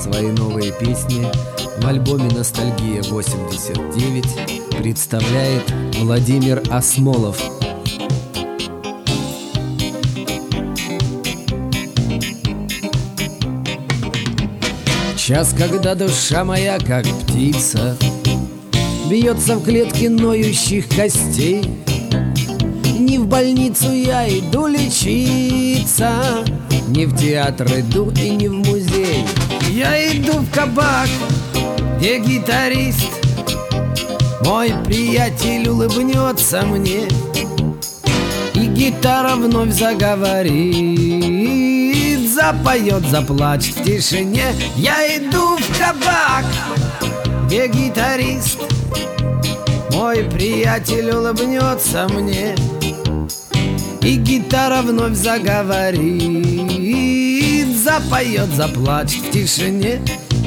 свои новые песни в альбоме «Ностальгия-89» представляет Владимир Асмолов. Час, когда душа моя, как птица, бьется в клетке ноющих костей. Не в больницу я иду лечиться, не в театр иду и не в музей. Я иду в кабак, где гитарист, мой приятель, улыбнется мне, и гитара вновь заговорит, запоет, заплачет в тишине. Я иду в кабак, где гитарист, мой приятель, улыбнется мне, и гитара вновь заговорит, запоет, заплачет в тишине.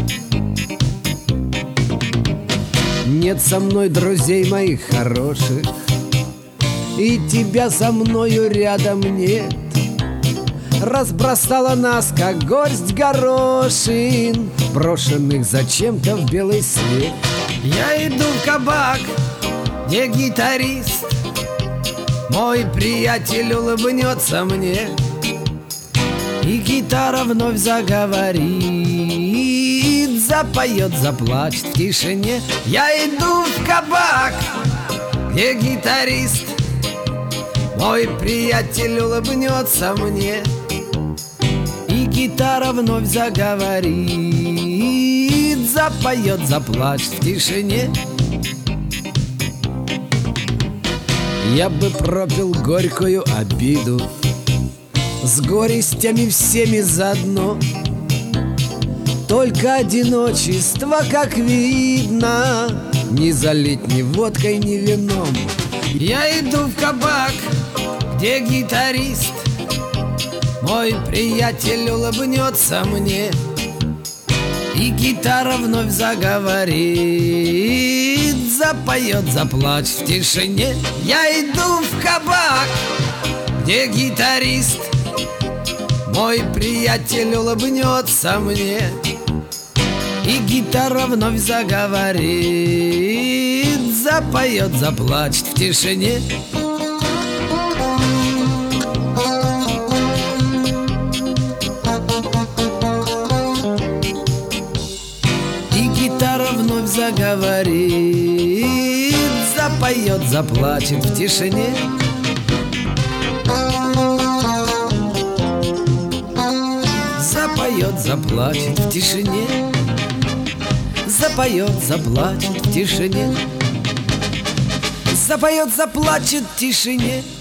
Нет со мной друзей моих хороших, и тебя со мною рядом нет. Разбросала нас, как горсть горошин, брошенных зачем-то в белый свет. Я иду в кабак, где гитарист, мой приятель, улыбнется мне, и гитара вновь заговорит, запоет, заплачет в тишине. Я иду в кабак, где гитарист, мой приятель, улыбнется мне, и гитара вновь заговорит, запоет, заплачет в тишине. Я бы пропил горькую обиду с горестями всеми заодно. Только одиночество, как видно, не залить ни водкой, ни вином. Я иду в кабак, где гитарист, мой приятель, улыбнется мне, и гитара вновь заговорит, запоет, заплачет в тишине. Я иду в кабак, где гитарист, мой приятель, улыбнется мне, и гитара вновь заговорит, запоет, заплачет в тишине. Гитара вновь заговорит, запоет, заплачет в тишине. Запоет, заплачет в тишине. Запоет, заплачет в тишине. Запоет, заплачет в тишине.